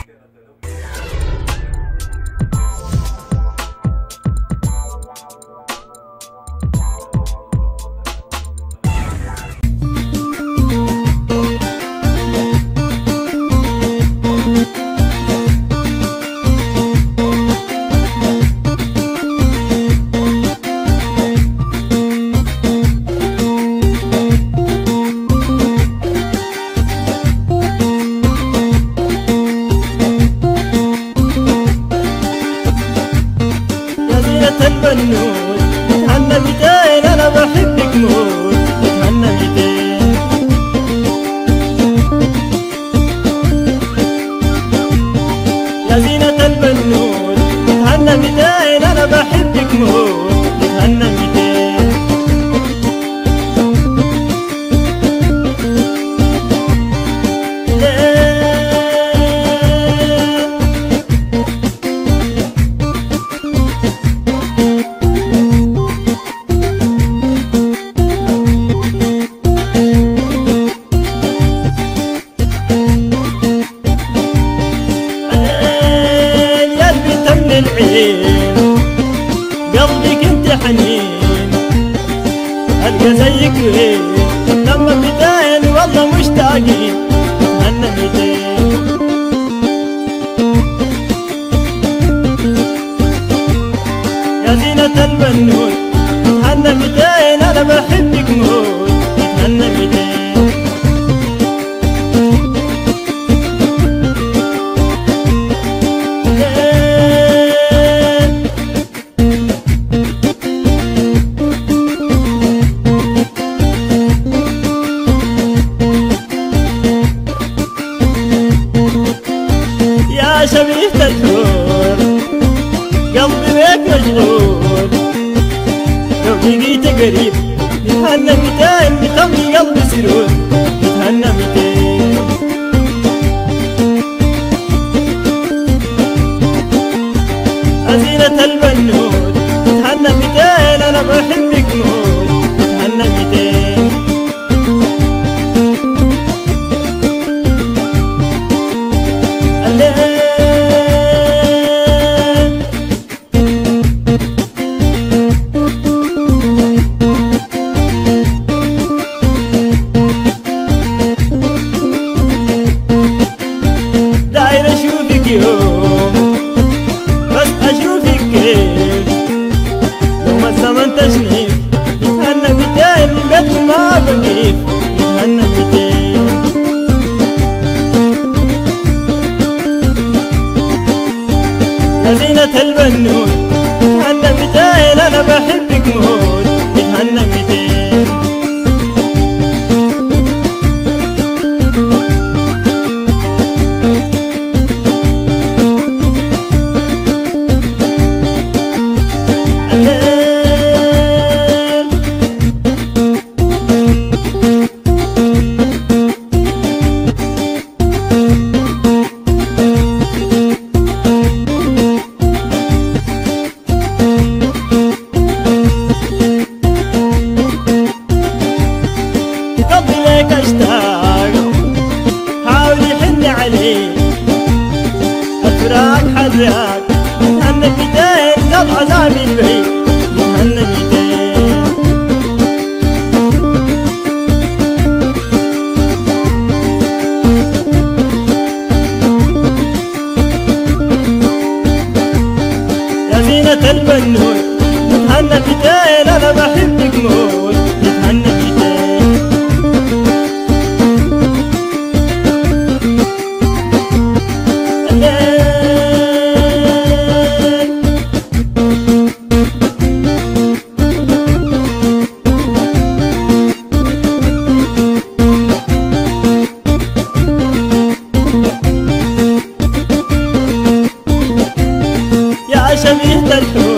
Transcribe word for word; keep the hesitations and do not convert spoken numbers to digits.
البنوت تتهنى ميتين، انا بحبك موت تتهنى ميتين. يا زينة البنوت تتهنى ميتين، انا بحبك موت تتهنى ميتين. العين قلبك انت حنين، القى زيك وين لما بداين والله مشتاقين تتهنى ميتين. يا زينة البنوت تتهنى ميتين، انا بحبك موت تتهنى ميتين. يا شبيهة الحور قلبي بيك مشغول، لو بقيت قريب نتهنى ميتين، بتملي قلبي سرور نتهنى ميتين. زينة البنوت تتهنى ميتين، انا بحبك موت تتهنى ميتين. داير اشوفك يوم بس اشوفك كيف، لو ما الزمن تشنيف نتهنى ميتين، من قد ما بقيف نتهنى ميتين. يا زينة البنوت تتهنى ميتين، انا بحبك موت تتهنى ميتين. قلبي ليك اشتاق حاول يحن عليك، الفراق حذاك تتهنى ميتين، قضى عذابي البعيد تتهنى ميتين. يا زينة البنوت تتهنى ميتين، انا بحبك موت تتهنى ميتين. يا شبيهة الحور